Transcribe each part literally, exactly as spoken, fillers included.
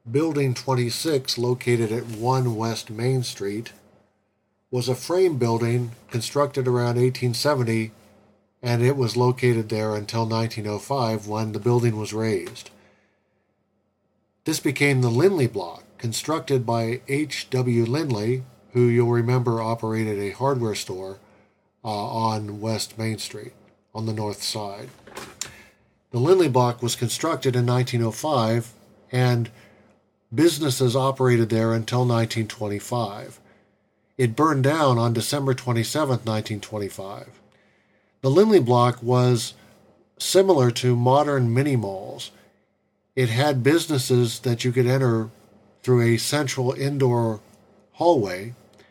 Building twenty-six, located at one West Main Street, was a frame building constructed around eighteen seventy, and it was located there until nineteen oh five when the building was razed. This became the Lindley Block, constructed by H W Lindley, who you'll remember operated a hardware store uh, on West Main Street, on the north side. The Lindley Block was constructed in nineteen oh five, and businesses operated there until nineteen twenty-five. It burned down on December twenty-seventh, nineteen twenty-five. The Lindley Block was similar to modern mini-malls. It had businesses that you could enter through a central indoor hallway,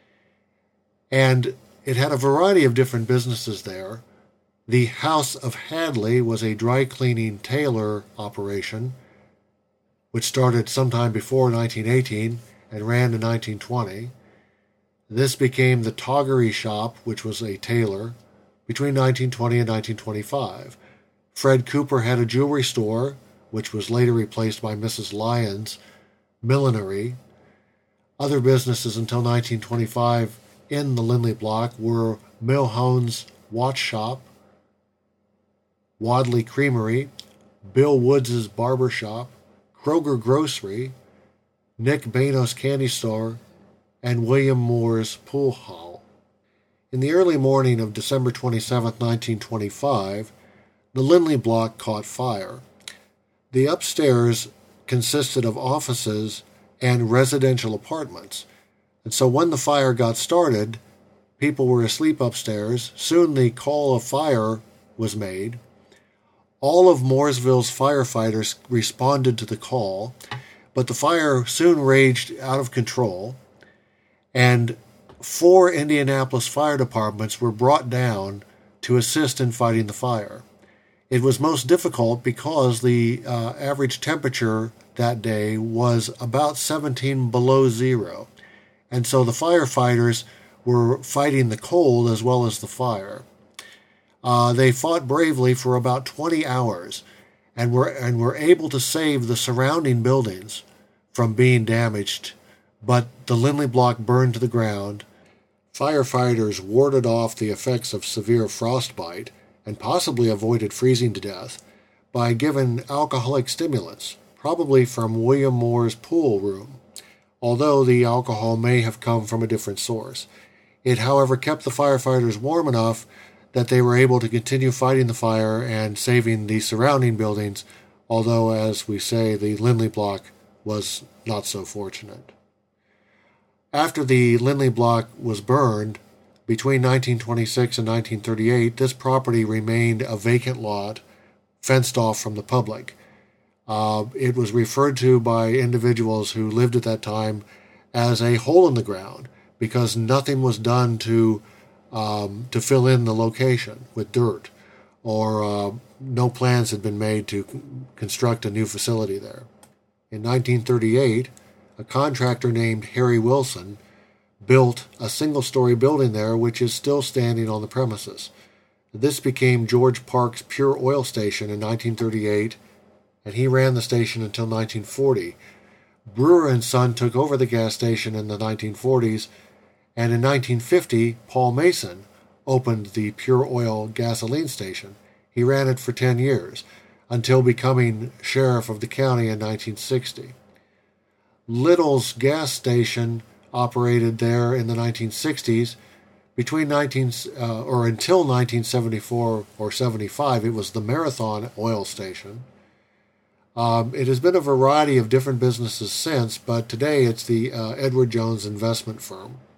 and it had a variety of different businesses there. The House of Hadley was a dry cleaning tailor operation, which started sometime before nineteen eighteen and ran to nineteen twenty. This became the Toggery Shop, which was a tailor, between nineteen twenty and nineteen twenty-five. Fred Cooper had a jewelry store, which was later replaced by Missus Lyons' Millinery. Other businesses until nineteen twenty-five in the Lindley Block were Milhone's Watch Shop, Wadley Creamery, Bill Woods' Barber Shop, Kroger Grocery, Nick Banos Candy Store, and William Moore's Pool Hall. In the early morning of December twenty-seventh, nineteen twenty-five, the Lindley Block caught fire. The upstairs consisted of offices and residential apartments, and so when the fire got started, people were asleep upstairs. Soon the call of fire was made. All of Mooresville's firefighters responded to the call, but the fire soon raged out of control, and four Indianapolis fire departments were brought down to assist in fighting the fire. It was most difficult because the uh, average temperature that day was about seventeen below zero, and so the firefighters were fighting the cold as well as the fire. Uh, they fought bravely for about twenty hours and were, and were able to save the surrounding buildings from being damaged, but the Lindley Block burned to the ground. Firefighters warded off the effects of severe frostbite and possibly avoided freezing to death by giving alcoholic stimulants, probably from William Moore's pool room, although the alcohol may have come from a different source. It, however, kept the firefighters warm enough that they were able to continue fighting the fire and saving the surrounding buildings, although, as we say, the Lindley Block was not so fortunate. After the Lindley Block was burned, between nineteen twenty-six and nineteen thirty-eight, this property remained a vacant lot, fenced off from the public. Uh, it was referred to by individuals who lived at that time as a hole in the ground because nothing was done to um, to fill in the location with dirt, or uh, no plans had been made to c- construct a new facility there. In nineteen thirty-eight, a contractor named Harry Wilson built a single-story building there, which is still standing on the premises. This became George Park's Pure Oil Station in nineteen thirty-eight, and he ran the station until nineteen forty. Brewer and Son took over the gas station in the nineteen forties, and in nineteen fifty, Paul Mason opened the Pure Oil gasoline station. He ran it for ten years, until becoming sheriff of the county in nineteen sixty. Little's gas station operated there in the nineteen sixties. Between nineteen uh, or until nineteen seventy-four or seventy-five, it was the Marathon Oil Station. Um, it has been a variety of different businesses since, but today it's the uh, Edward Jones Investment Firm.